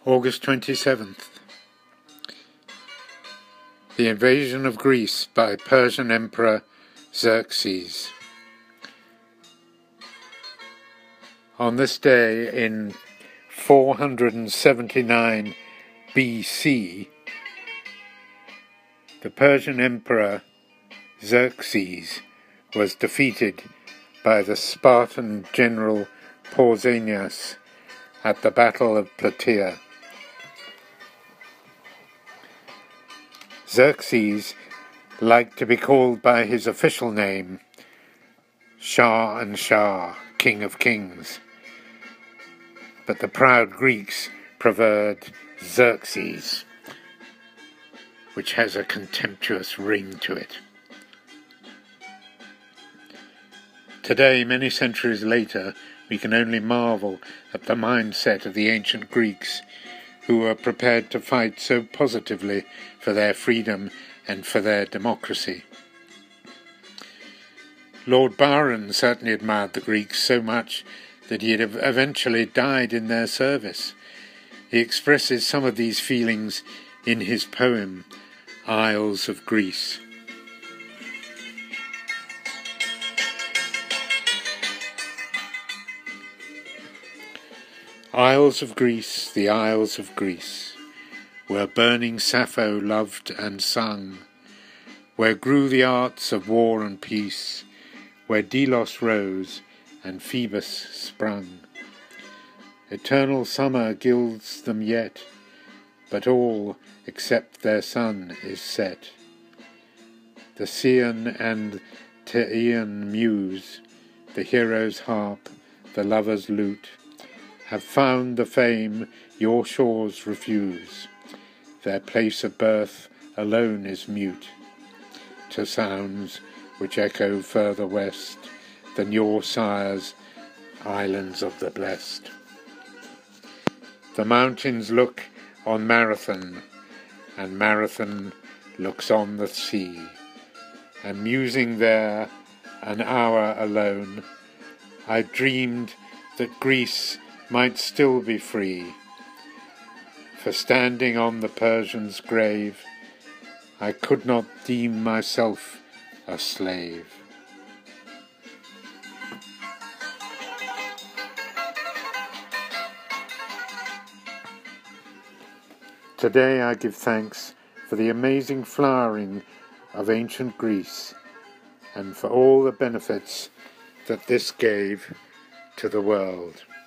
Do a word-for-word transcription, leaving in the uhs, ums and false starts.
August twenty-seventh. The invasion of Greece by Persian Emperor Xerxes. On this day in four hundred seventy-nine B C, the Persian Emperor Xerxes was defeated by the Spartan general Pausanias at the Battle of Plataea. Xerxes liked to be called by his official name, Shah and Shah, King of Kings, but the proud Greeks preferred Xerxes, which has a contemptuous ring to it. Today, many centuries later, we can only marvel at the mindset of the ancient Greeks, who were prepared to fight so positively for their freedom and for their democracy. Lord Byron certainly admired the Greeks so much that he had eventually died in their service. He expresses some of these feelings in his poem, Isles of Greece. Isles of Greece, the Isles of Greece, where burning Sappho loved and sung, where grew the arts of war and peace, where Delos rose and Phoebus sprung. Eternal summer gilds them yet, but all except their sun is set. The Scian and Teian muse, the hero's harp, the lover's lute, have found the fame your shores refuse. Their place of birth alone is mute to sounds which echo further west than your sire's islands of the blest. The mountains look on Marathon, and Marathon looks on the sea, and musing there an hour alone, I dreamed that Greece might still be free, for standing on the Persian's grave, I could not deem myself a slave. Today I give thanks for the amazing flowering of ancient Greece, and for all the benefits that this gave to the world.